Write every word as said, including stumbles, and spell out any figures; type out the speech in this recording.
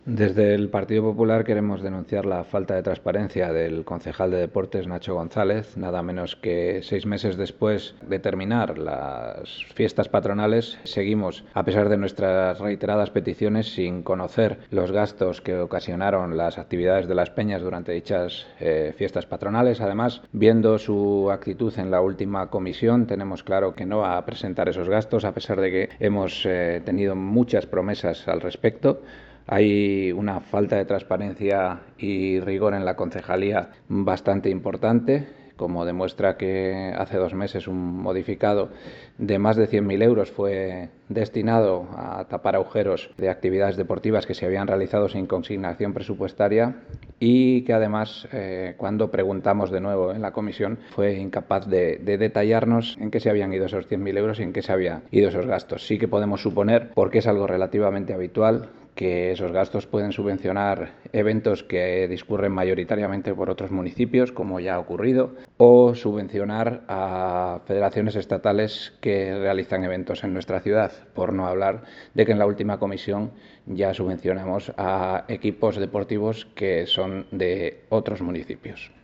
Desde el Partido Popular queremos denunciar la falta de transparencia del concejal de Deportes, Nacho González, nada menos que seis meses después de terminar las fiestas patronales. Seguimos, a pesar de nuestras reiteradas peticiones, sin conocer los gastos que ocasionaron las actividades de las peñas durante dichas eh, fiestas patronales. Además, viendo su actitud en la última comisión, tenemos claro que no va a presentar esos gastos, a pesar de que hemos eh, tenido muchas promesas al respecto. Hay una falta de transparencia y rigor en la concejalía bastante importante, como demuestra que hace dos meses un modificado de más de cien mil euros fue destinado a tapar agujeros de actividades deportivas que se habían realizado sin consignación presupuestaria y que además, eh, cuando preguntamos de nuevo en la comisión, fue incapaz de, de detallarnos en qué se habían ido esos cien mil euros y en qué se habían ido esos gastos. Sí que podemos suponer, porque es algo relativamente habitual, que esos gastos pueden subvencionar eventos que discurren mayoritariamente por otros municipios, como ya ha ocurrido, o subvencionar a federaciones estatales que realizan eventos en nuestra ciudad, por no hablar de que en la última comisión ya subvencionamos a equipos deportivos que son de otros municipios.